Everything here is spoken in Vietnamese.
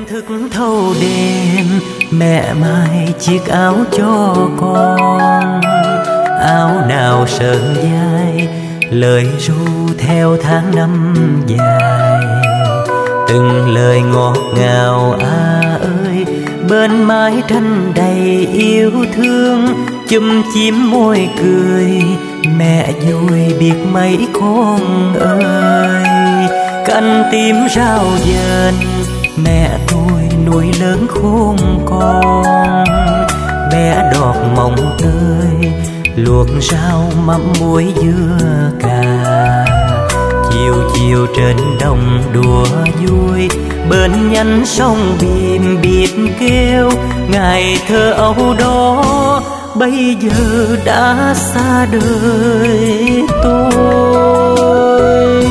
thức thâu đêm, mẹ mai chiếc áo cho con. Áo nào sờn dài, lời ru theo tháng năm dài. Từng lời ngọt ngào ơi, bên mái tranh đầy yêu thương. Chum chím môi cười, mẹ vui biết mấy con ơi. Canh tím rau dền, mẹ tôi nuôi lớn khôn con. Bé đọt mồng tơi, luộc rau mắm muối dưa cà. Chiều chiều trên đồng đùa vui, bên nhánh sông bìm biết kêu. Ngày thơ ấu đó bây giờ đã xa đời tôi.